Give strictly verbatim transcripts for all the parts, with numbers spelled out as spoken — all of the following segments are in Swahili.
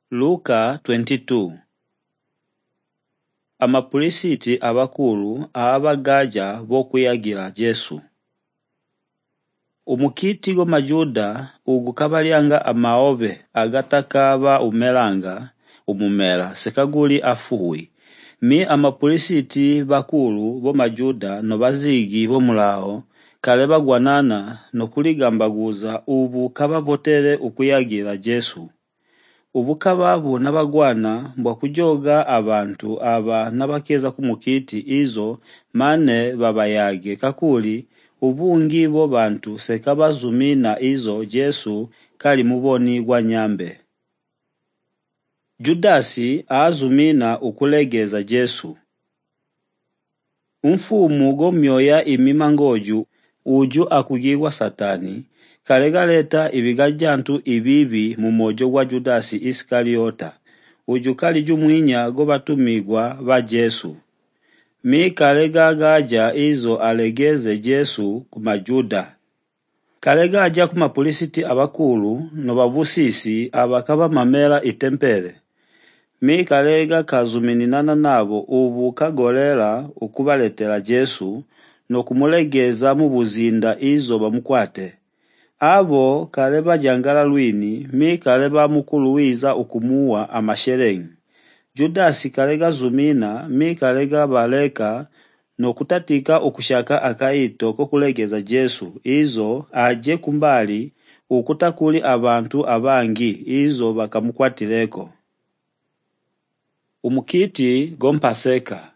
Luka twenty-two. Amapulisiti abakulu abagaja bokuyagira Jesu. Umukiti go majuda ugukabalyanga amaobe agatakaba umelanga umumela sekaguli afuwi. Mi amapulisiti bakulu bo majuda no bazigi bo mulao kale bagwanana no kuligambaguza ubu kababotere ukuyagira Jesu. Ubukababu nabagwana mbwa kujoga abantu aba nabakeza kumukiti izo mane babayage kakuli ubungi bo bantu sekabazumina izo Jesu kali muboni gwa nyambe. Judasi azumina ukulegeza Jesu. Umfumu go myoya imimangoju uju akugigwa Satani kalega leta ibigajantu ibibi mumojo wa Judasi Iskariota uju kali jumwinya go batumigwa ba Jesu. Mi kalega gaja izo alegeze Jesu kumajuda. Kalega aja kumapulisiti abakulu no babusisi abakaba mamela itempele. Mi kalega kazumininana nabo ubu kagolera ukubaletera Jesu no kumulegeza mu buzinda izo bamukwate. Abo kaleba jangala lwini mi kaleba mukuluwiza ukumuwa amasherengi. Judasi kalega zumina mi kalega baleka no kutatika ukushaka akaito kokulegeza Jesu izo aje kumbali ukutakuli abantu abangi izo bakamukwatileko. Umukiti gompaseka.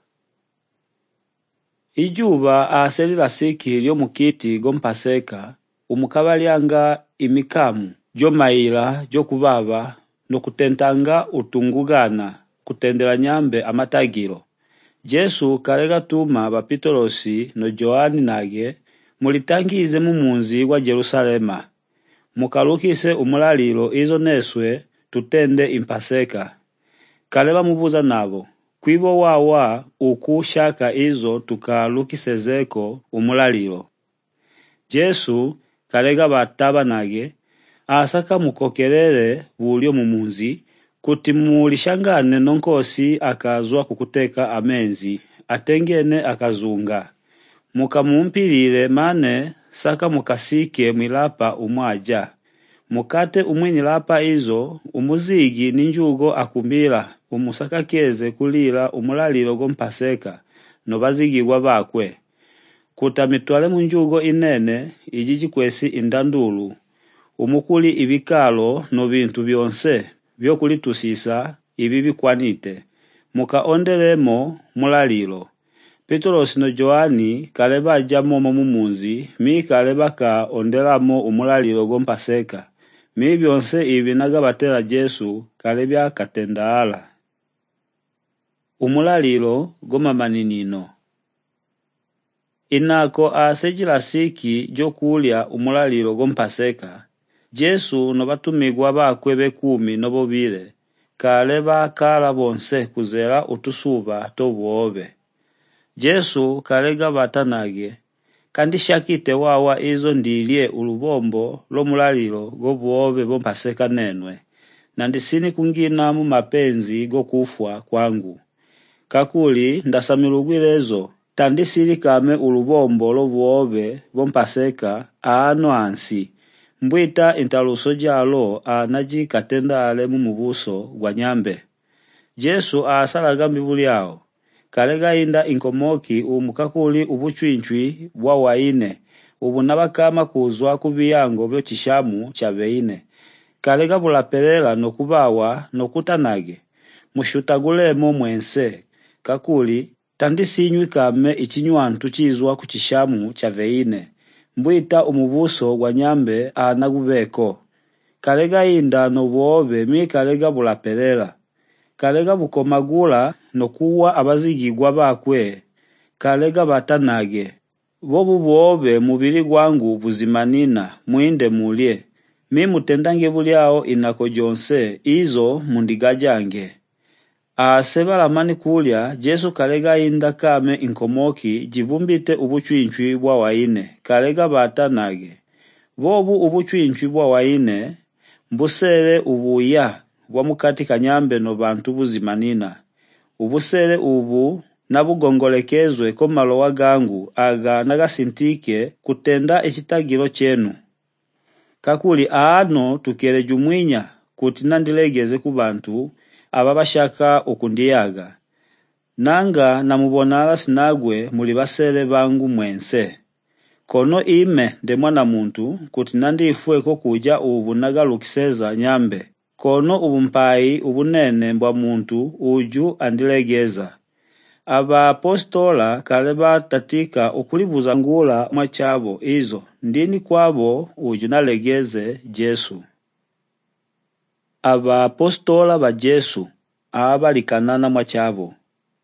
Ijuba aselila siki lyo mukiti gompaseka umukabalyanga imikamu jo maila jo kubaba no kutentanga utungugana kutendela nyambe amatagiro. Jesu kalega tuma bapitolosi no Joani nage mulitangize mumunzi wa Jerusalema mukalukise umulalilo izo neswe tutende impaseka. Kaleba mubuza nabo kwibo wawa ukushaka izo tukalukisezeko umulalilo. Jesu kalega bataba nage asaka mukokelele bulyo mumunzi kuti mulishangane nonkosi akazwa kukuteka amenzi atengene akazunga mukamumpilile mane saka mukasike mwilapa umwaja mukate umwini lapa izo umuzigi ninjugo akumbila umusakakeze kulila umulalilo gompaseka no bazigirwa bakwe kutamitwale munjugo inene ijijikwesi indandulu umukuli ibikalo no bintu byonse byo kulitusisa ibi bikwanite mukaondelemo mulalilo. Petros no Joani kaleba ajamo mumunzi mi kaleba ka ondelamo umulalilo gompaseka mi byonse ibi nagabatera Jesu kalebya katendaala. Umulalilo gomamaninino. Inako asejila siki jo kulya umulalilo gompaseka Jesu no batumigwa bakwe bekumi no bobile kaleba kala bonse kuzera utusuba tobuobe. Jesu kalega batanage kandi shakite wawa izo ndilye ulubombo lo mulalilo go buobe bompaseka nenwe nandisini kungina mu mapenzi go kufwa kwangu kakuli ndasamilugwilezo tandisili kame ulubombo lo buobe bompaseka aano ansi mbwita intaluso jalo anaji katendale mu mubuso gwa nyambe. Jesu asalaga mbibulyao kalega inda inkomoki umukakuli ubuchwinchwi bwa waine ubu nabakama kuzwa kubiyango byo kishamu cha beine kalega bulapelela no kubawa no kutanage mushutagulemo mwense kakuli tandisinywi kame ichinywantu chizwa ku kishamu cha veine mbwita umubuso gwa nyambe anagubeko kalega inda no buobe mi kalega bulapelela kalega bukomagula no kuwa abazigirwa bakwe kalega batanage bobu buobe mubili gwangu buzimanina muinde mulye mi mutendange bulyao inako jonse izo mundigajange. Asebala mani kulya Jesu kalega inda kame inkomoki jibumbite ubuchwinchwi bwa waine kalega batanage bobu ubuchwinchwi bwa waine mbusele ubuya bwamukati kanyambe no bantu buzimanina. Ubusele ubu nabugongolekezwe ko malowa gangu aga nagasintike kutenda echitagiro chenu. Kakuli aano tukele jumwinya kuti nandilegeze ku bantu ababashaka okundiyaga. Nanga namubonala sinagwe muli basele bangu mwense. Kono ime de mwana muntu kuti nandifueko kuja ubu nagalukiseza nyambe. Kono ubumpai ubunene mbwa muntu uju andilegeza. Aba apostola kaleba tatika okulibuza ngula mwachabo izo ndini kwabo uju nalegeze Jesu. Aba apostola ba Jesu abalikanana mwachabo.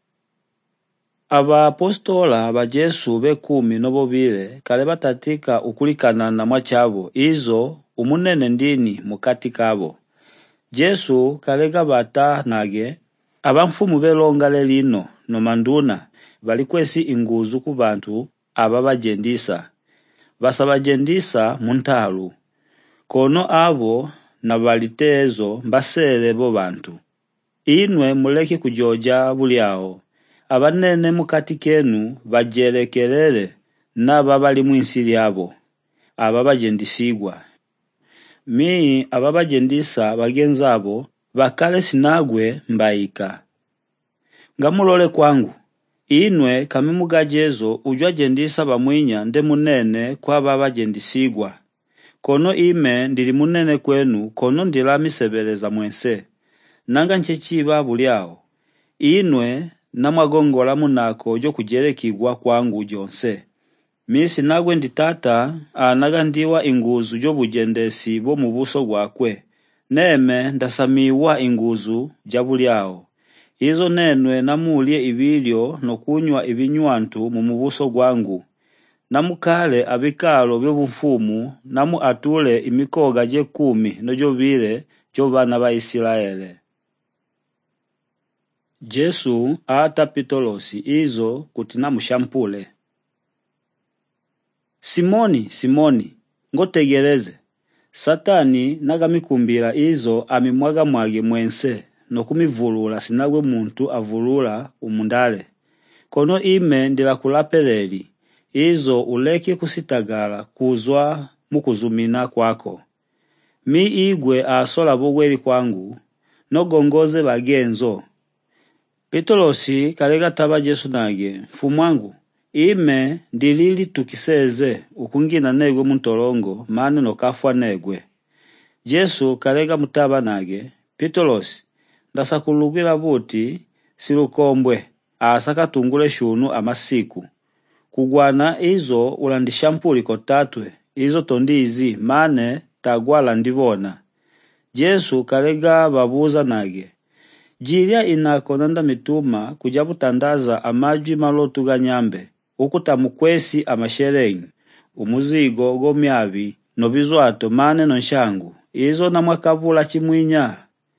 Aba apostola ba Jesu be kumi nobobile kaleba tatika ukulikanana mwachabo izo umunene ndini mukati kabo. Jesu kalega bata nage abamfumu belongale lino no manduna balikwesi inguzu ku bantu ababajendisa. Basabajendisa muntalu. Kono abo na balitezo mbasele bo bantu. Inwe muleke kujoja buliao. Abanene mukati kenu bajelekelele na babali mwinsili abo. Ababajendisigwa. Mi ababajendisa bagenzabo bakale sinagwe mbaika. Ngamulole kwangu. Inwe kamimugajezo ujwa jendisa bamwinya nde munene kwa babajendisigwa. Kono ime ndili munene kwenu kono ndila misebeleza mwense. Nanga nchechiba buliao. Inwe namwagongola munako jo kujelekigwa kwangu jonse. Misi nagwe nditata anaga ndiwa inguzu jo bujendesi bo mubuso gwakwe. Neme ndasamiwa inguzu jabuliao. Izo nenwe namulie ibilyo no kunywa ibinywantu mu mubuso gwangu. Namukale abikalo by'obumfumu namu atule imikoga je kumi no jobile jo bana ba Isiraele. Jesu ata pitolosi izo kutina mushampule. Simoni, Simoni, ngotegereze. Satani nagamikumbira izo amimwaga mwage mwense no kumivulula sinagwe muntu avulula umundale. Kono ime ndila kulapeleli. Izo uleke kusitagala kuzwa mukuzumina kwako. Mi igwe asola bogweli kwangu no gongoze bagenzo. Petolosi kalega taba Jesu nage, fumwangu, ime ndilili tukiseze ukungina negwe muntolongo manu no kafwa negwe. Jesu kalega mutaba nage, Petolosi, ndasakulubila buti silukombwe asaka tungule shunu amasiku. Kugwana izo ulandishampuli kotatwe, izo tondizi mane tagwala ndibona. Jesu kalega babuza nage, Jilia inako nanda mituma kujabutandaza amajwi malotu ganyambe, ukutamukwesi amasherengi, umuzigo gomyabi, nobizwato mane nonshangu, izo na mwakabula chimwinya.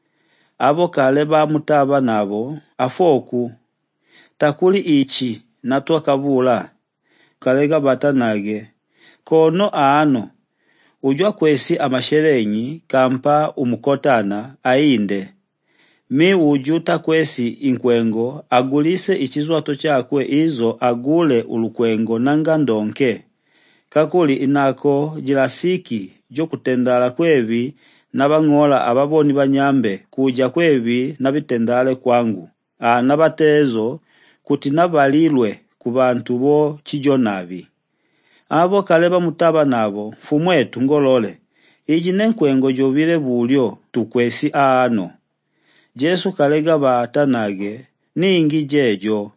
Abo kaleba mutaba nabo, afoku, takuli ichi, natuwa kabula, kalega batanage, kono aano, ujwa kwesi amasherengi, kampa umukotana, ainde. Mi ujuta kwesi inkwengo, agulise ichizwato chakwe izo agule ulukwengo nanga ndonke. Kakuli inako jilasiki jo kutendala kwevi nabangola ababoni banyambe kuja kwevi nabitendale kwangu. A nabatezo kuti nabalilwe kubantu bo chijonavi. Abo kaleba mutaba nabo, fumwetu ngolole. Iji nenkwengo jovile bulyo tukwesi aano. Jesu kalega batanage ningi jejo.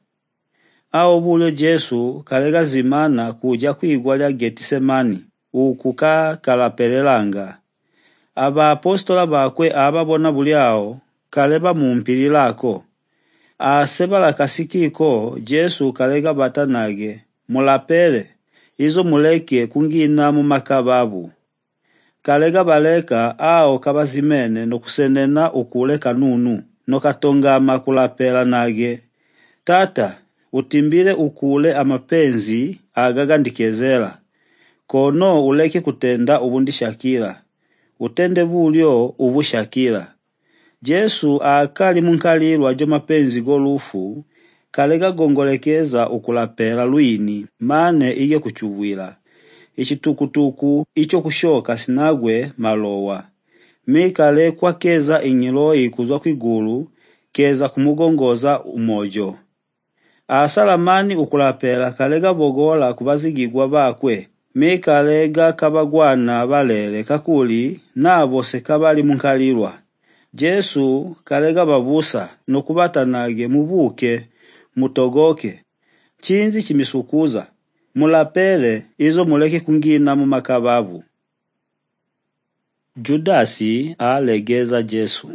Ao bulyo Jesu kalega zimana kuja kuigwa lya Getisemani ukuka kalapelelanga. Aba apostola bakwe ababona buliao kaleba mumpililako. Asebala kasikiko Jesu kalega batanage mulapele izo muleke kungina mu makababu. Kalega baleka ao kabazimene no kusenena ukuleka nunu no katonga makulapela nage. Tata, utimbile ukule amapenzi agagandikezela. Kono uleke kutenda ubundishakila. Utende bulyo ubushakila. Jesu akali munkalirwa jo mapenzi golufu, kalega gongolekeza ukulapela lwini mane iye kuchubwila. Ichitukutuku icho kushoka sinagwe malowa. Mikale kwa keza ingiloi kuzwa kwigulu, keza kumugongoza umojo. Asalamani ukulapela kalega bogola kubazigigwa bakwe. Mikalega kabagwana balele kakuli nabo sekabali munkalirwa. Jesu kalega babusa no kubatanage mubuke mutogoke. Chinzi chimisukuza mulapele izo muleke kungina mu makababu. Judasi alegeza Jesu.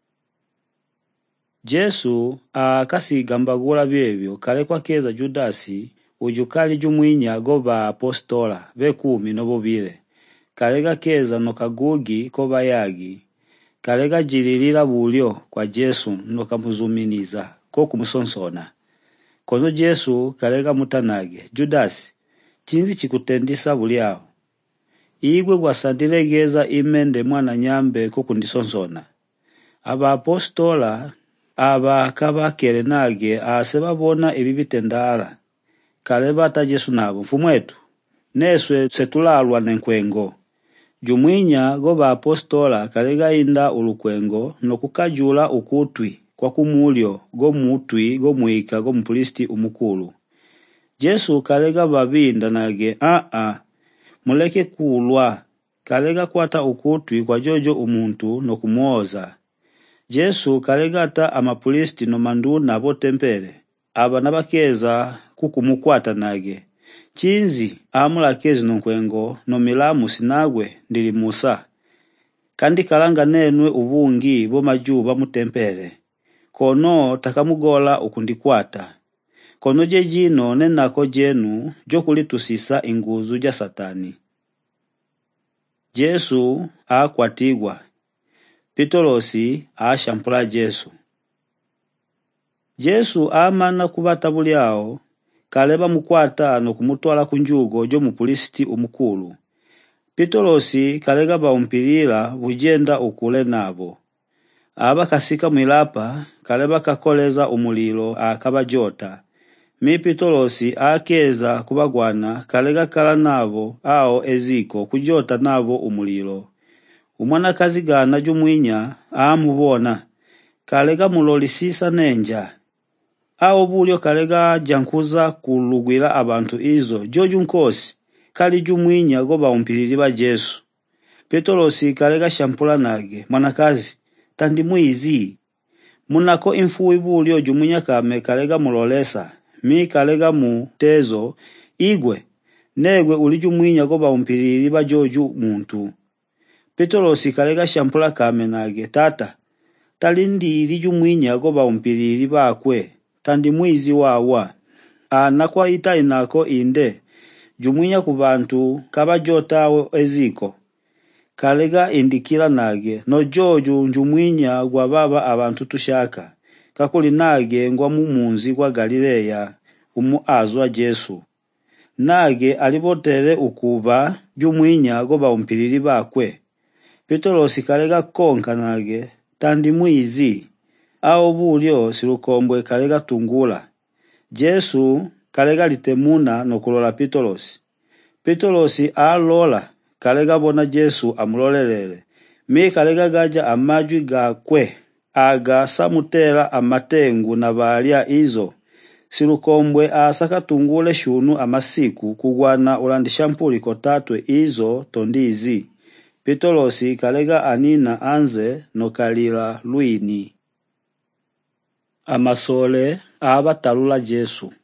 Jesu akasigambagula byebyo kale kwa keza Judasi ujukali jumwinya goba apostola bekumi no bobile. Kalega keza no kagugi koba yagi. Kalega jililila bulyo kwa Jesu no kamuzuminiza ko kumusonsona. Kono Jesu kalega mutanage, Judasi, chinzi chikutendisa buliao. Igwe gwasandilegeza imende mwana nyambe ko kundisonsona. Aba apostola aba kabakele nage asebabona ibibitendala. Kaleba ata Jesu nabo mfumwetu. Neswe setulalwa nenkwengo. Jumwinya goba apostola kalega inda ulukwengo no kukajula ukutwi kwa kumulyo go mutwi go muika go mpulisti umukulu. Jesu kalega babinda nage a a muleke kulwa. Kalega kwata ukutwi kwa jojo umuntu no kumuoza. Jesu kalega ata amapulisti no manduna bo tempele. Aba nabakeza kukumukwata nage. Chinzi amulakezi no nkwengo no milamu sinagwe ndili Musa. Kandi kalanga nenwe ubungi bo majuba mutempele. Kono takamugola ukundikwata. Kono jejino nenako jenu jokulitusisa inguzu ja satani. Jesu akwatigwa. Pitolosi ashampula Jesu. Jesu amana kubata buliao kaleba mukwata no kumutwala kunjugo jo mupulisti umukulu. Pitolosi kalega baumpilila bujenda ukule nabo. Aba kasika mwilapa kaleba kakoleza umulilo akaba jota. Mi Pitolosi akeza kubagwana kalega kala nabo ao eziko kujota nabo umulilo. Umwana kazi gana jumwinya amubona kalega mulolisisa nenja. Ao bulyo kalega jankuza kulugwila abantu izo joju nkosi kali jumwinya goba umpilili ba Jesu. Pitolosi kalega shampula nage mwanakazi tandi muizi. Munako infuwi bulyo jumwinya kame kalega mulolesa. Mi kalega mu tezo igwe negwe uli jumwinya goba umpilili ba joju muntu. Pitolosi kalega shampula kame nage tata talindi ili jumwinya goba umpilili bakwe. Tandi muizi wawa. Anakwa ita inako inde. Jumwinya kubantu kaba jota eziko. Kalega indikila nage. No joju jumwinya gwa baba abantu tushaka. Kakuli nage ngwa mumunzi kwa Galileya umu azwa Jesu. Nage alibotere ukuba jumwinya goba umpilili bakwe. Pitolosi kalega konka nage. Tandi muizi. Ao bulyo silukombwe kalega tungula. Jesu kalega litemuna no kulola Pitolosi. Pitolosi alola kalega bona Jesu amulolelele. Mi kalega gaja amajwi gakwe. Aga samutela amatengu na balia izo. Silukombwe asaka tungule shunu amasiku kugwana ulandishampuli kotatwe izo tondizi. Pitolosi kalega anina anze no kalila luini. Amasole abatalula Jesu.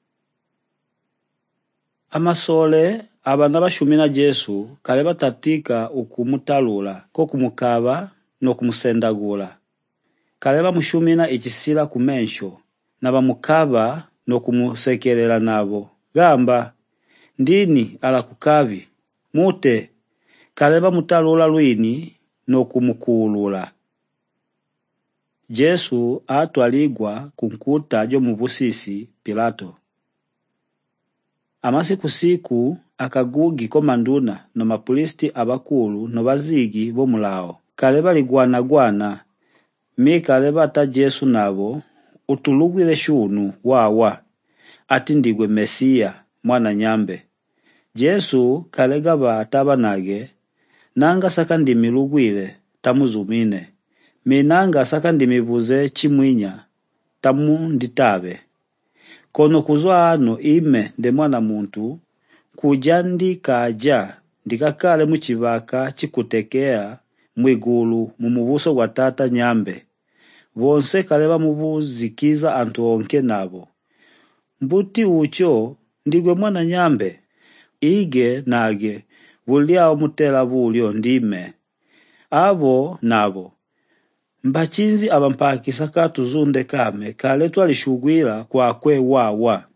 Amasole abana bashumina Jesu kaleba tatika ukumutalula ko kumukaba no kumusendagula. Kaleba mushumina ikisila kumensho na bamukaba no kumusekelela nabo. Gamba ndini ala kukabi mute kaleba mutalula luini no kumukulula. Jesu atwaligwa kunkuta jo mubusisi Pilato. Amasiku siku akagugi komanduna no mapulisti abakulu no bazigi bomulao. Kaleba ligwana gwana mikale bata Jesu nabo utulugwile shunu wawa ati ndigwe Mesia mwana nyambe. Jesu kalega bata banage nanga saka ndimilugwile tamuzumine, minanga saka ndimibuze chimwinya tamu nditabe. Kono kuzwa ano ime nde mwana muntu kuja ndikaja ndikakale muchibaka chikutekea mwigulu mumubuso gwa tata nyambe. Bonse kaleba mubuzikiza antu onke nabo. Mbuti ucho ndigwe mwana nyambe. Ige nage buliao mutela bulio ndime. Abo nabo mbachinzi abampakisa katuzunde kame kale twalishugwila kwa kwe wawa.